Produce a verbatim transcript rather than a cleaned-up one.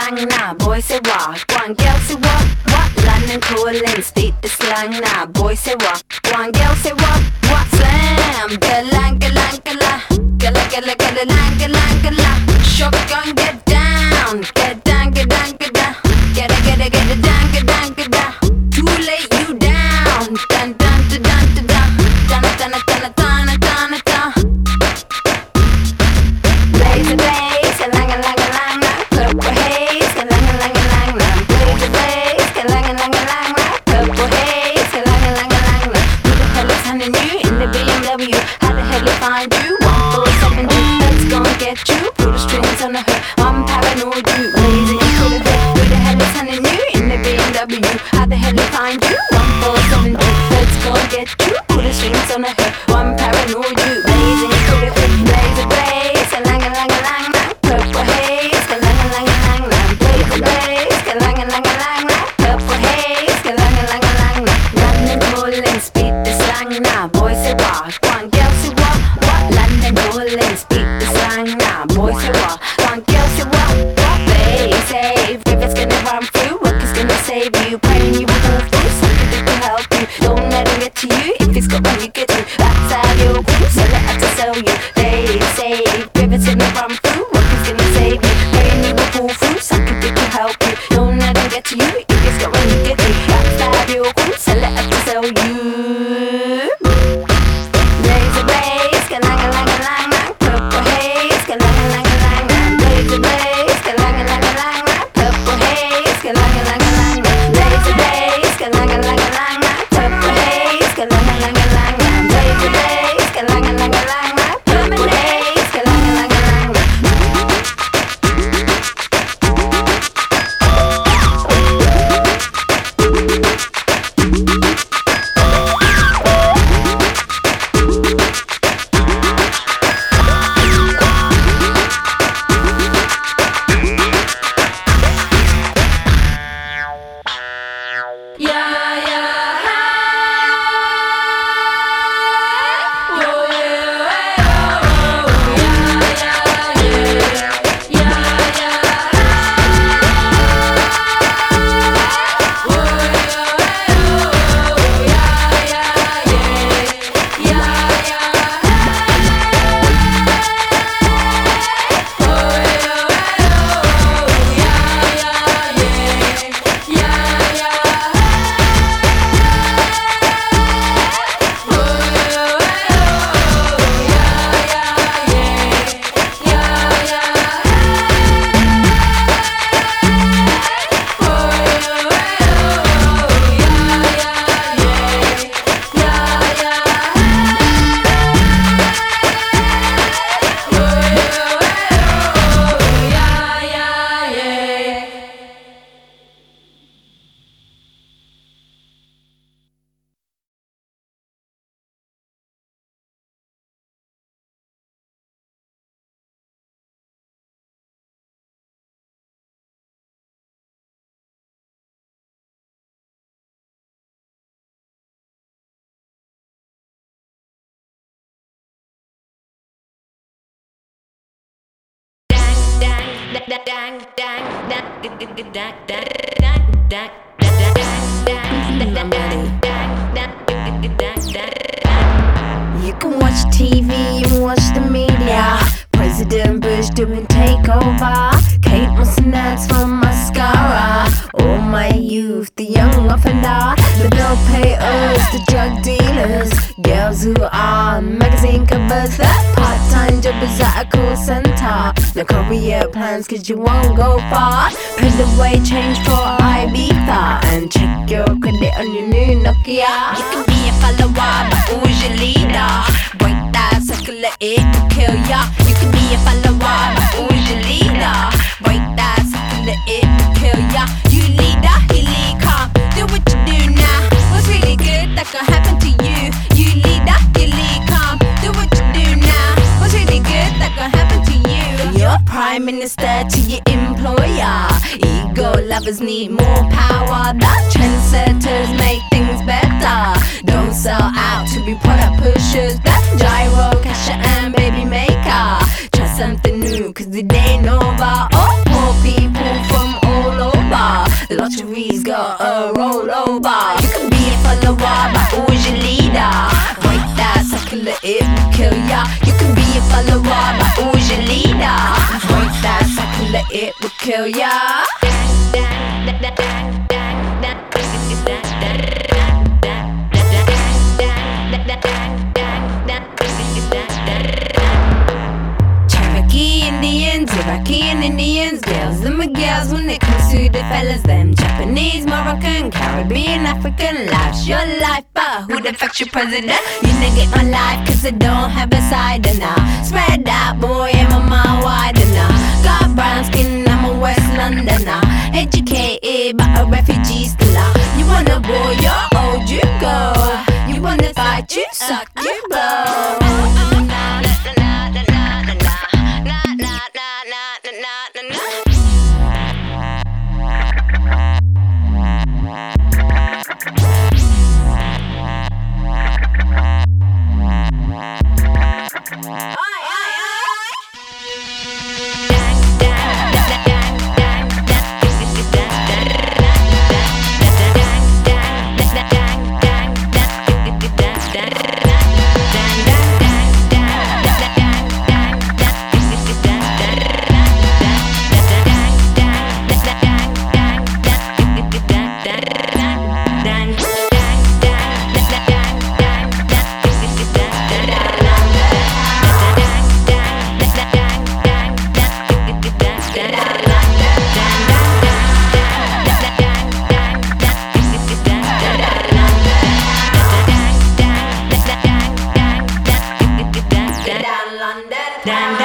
slang now, boy say what? One girl say what? What? London calling, speak the slang now, boy say what? One girl say what? What? Slam, galang galang galang, galang galang galang galang galang. Shotgun, get down, get down, get down, get down, get it, get it, get it down, get down, get down. Too late, you down, dun dun dun dun dun dun, dun dun dun dun dun dun dun. Blaze a blaze, galang galang galang, purple haze, galang galang galang. Blaze a blaze, galang galang galang, purple haze, galang galang galang. Who the hell is hunting you in the B M W? How the hell they find you? One four seven two, let's go and get you. Put the strings on the hook, I'm paranoid you. Lazy, you could have been. Who the hell is hunting you in the B M W? How the hell they find you? One four seven two, let's go and get you. Put the strings on the hook, I'm paranoid you. Lazy, you could have been. Blaze a blaze, galang galang galang, purple haze, galang galang galang. Blaze a blaze, galang galang galang, purple haze, galang galang galang. London calling, speak the slang now, boy say what? One girl say what? What? London calling, speak the slang now, boy say what? One girl say what? What? They say if it's gonna run through, work is gonna save you. Praying you will move through, something that can help you. Don't let it get to you. If it's got one, you get through. That's how you'll go. Sell it out to sell you. They say if it's gonna run through, work is gonna save you. Praying you will pull through, something that can help you. Don't let it get to you. If it's got one, you get through. That's how you'll go. Sell it out to sell you. Blaze a blaze, galang galang galang, purple haze, galang galang galang. Blaze a blaze, galang galang galang, purple haze, galang galang galang. Blaze a blaze, galang galang galang, purple haze, galang galang galang. Blaze a blaze, galang galang galang, purple haze, galang galang galang. Yeah, yeah, oh, yeah, oh, yeah, yeah, yeah, yeah, oh, yeah, yeah, dang dang dang dang dang dang dang dang dang. You can watch T V and watch the media. President Bush doing takeover. Kate Moss's nuts from mascara. All my youth, the young offender. The bill payers, the drug dealers. Girls who are magazine covers. That part-time jobbers at a call center. No career plans cause you won't go far. Pay the way change for Ibiza. And check your credit on your new Nokia. You can be a follower but who's your leader? Break that circle, it will kill ya. You can be a follower but who's your leader? Break that circle, it will kill ya. You leader, you lead calm. Do what you do now. What's really good that can happen to you? You leader, you lead calm. Do what you do now. What's really good that can happen to you? Your prime minister to your employer. Ego lovers need more power. That trendsetters make things better. Don't sell out to be product pushers. That gyro, casher and baby maker. Try something new cause it ain't over. Oh, poor people from roll over. You can be a follower, but who's your leader? Break that cycle, it will kill ya. You can be a follower, but who's your leader? Break that cycle, it will kill ya. Cherokee Indians, Iraqi and Indians, girls and my girls when it comes to the fellas. Them Japanese, Moroccan, Caribbean, African. Life's your life, but who the fuck's your president? You nigga my life cause I don't have a side and now. Spread out, boy, I'm a mile wide and now. Got brown skin, I'm a West Londoner. Educated, but a refugee still out. You wanna war, you're old, you go. You wanna fight, you suck, you blow. London.